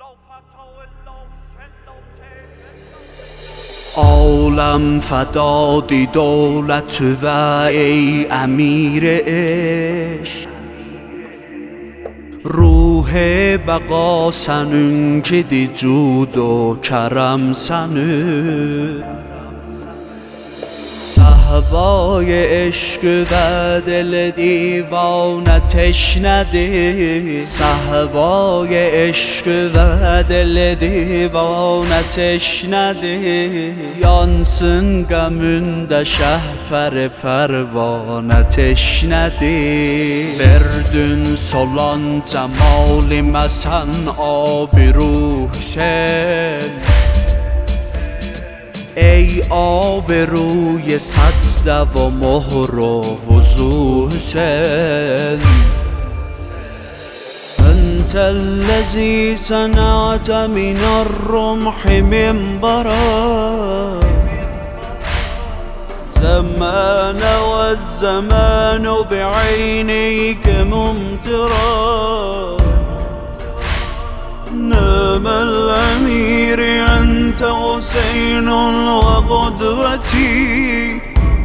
عالم فدادی دولت و ای امیر عشق، روح بقا senin ki cud و کرم senin. صحبای عشق و دل دیوانه تشنه، صحبای عشق و دل دیوانه تشنه. Yansın gamında şehper pervane teşnedi. Verdin solan cemalime sen abiru Hüseyin. ای آبروی سجده و مهر و وضو حسین. انت الذي صنعت من الرمح منبرا، زمان والزمان بعينيك ممطرا. نام الأمير أنت حسين وقدوتي،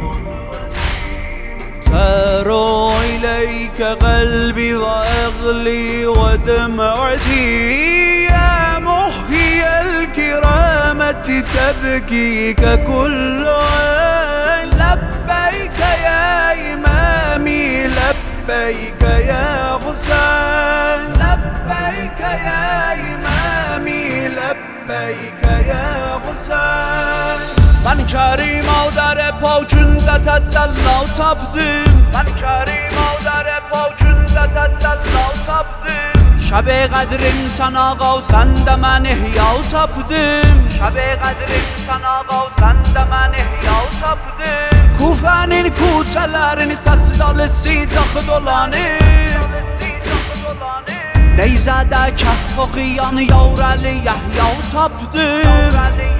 سار إليك قلبي وأغلي ودمعتي. يا محيي الكرامة تبكيك كل عين. لبيك يا إمامي لبيك يا حسين، لبيك يا إمامي لبيك يا حسين. من کریم در پاچونده تسلا tapdım، من کریم در پاچونده تسلا tapdım. شب قدرین sen ağa sen de mən ihya tapdım، شب قدرین sen ağa sen de mən ihya tapdım. Kufənin kuçələrini səsdalısı cax dolanır، Neyzədə kəhv oxuyan Yavrəli Yəhya tapdım.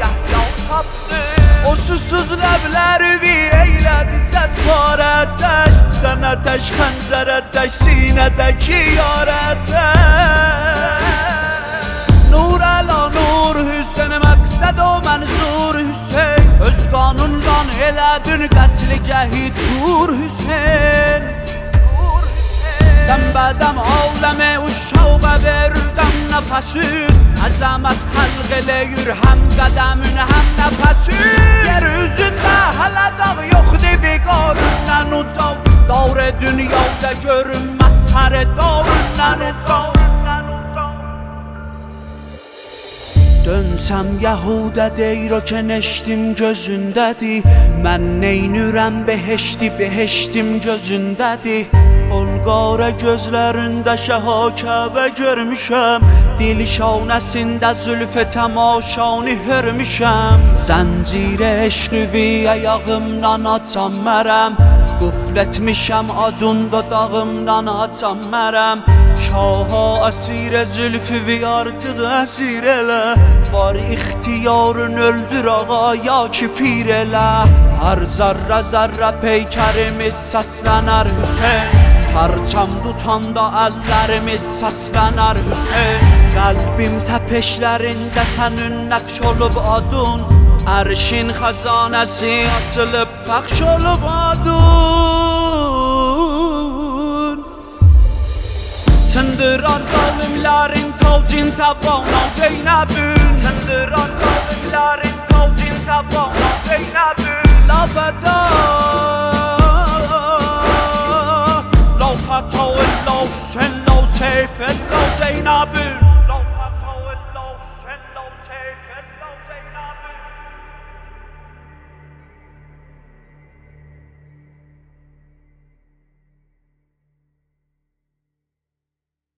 O susuz ləbləri eylədi zət parətək، sənə tək xəncərə tək sinədəki yarətək. Nur əla nur Hüseyin, məqsəd o mənzur Hüseyin. Öz qanundan elədin qətligəhi tur Hüseyin. Dəm bədəm aləmə uşağa verdən nəfəsin، əzəmət xəlq eləyir həm qədəmin həm nəfəsin. Yer üzündə hələ dağ yoxdur biqarından ucaq، دار dünyada görünməz hər darından ucaq. Dönsəm Yəhudə deyir o ki neştim gözündədir. Mən neynürəm behişti behiştim gözündədir. Olqara gözlərində şəha Kəbə görmüşəm، dil şanəsində zülfə təmaşanı hörmüşəm. Zəncir eşqi ayağımdan açam mərəm، quflətmişəm adında dağımdan açam mərəm. Şaha əsir zülfü artıq əsir elə، var ixtiyarın öldür ağa ya ki pir elə. Hər zərrə zərrə peykərimiz səslənər Hüseyin، parçam tutanda əllərimiz səslənər Hüseyin. Qəlbim təpeşlərində sənin nəqş olub adın، ərşin xəzanəsi açılıb pəxş olub adın. Sındırar zalimlərin tavcin təbana Zeynəbün، sındırar zalimlərin tavcin təbana Zeynəbün. La fəta لا فتى لا حسین لا سیف